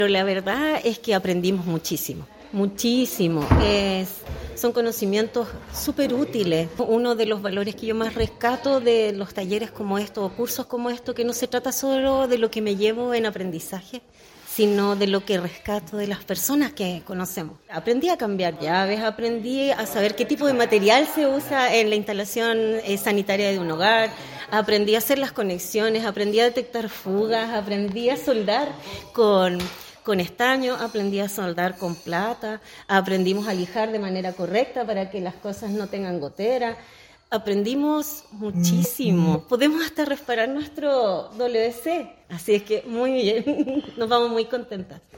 Pero la verdad es que aprendimos muchísimo, muchísimo. Son conocimientos súper útiles. Uno de los valores que yo más rescato de los talleres como estos o cursos como estos, que no se trata solo de lo que me llevo en aprendizaje, sino de lo que rescato de las personas que conocemos. Aprendí a cambiar llaves, aprendí a saber qué tipo de material se usa en la instalación sanitaria de un hogar, aprendí a hacer las conexiones, aprendí a detectar fugas, aprendí a soldar con estaño, aprendí a soldar con plata, aprendimos a lijar de manera correcta para que las cosas no tengan gotera. Aprendimos muchísimo. Podemos hasta reparar nuestro WC. Así es que muy bien, nos vamos muy contentas.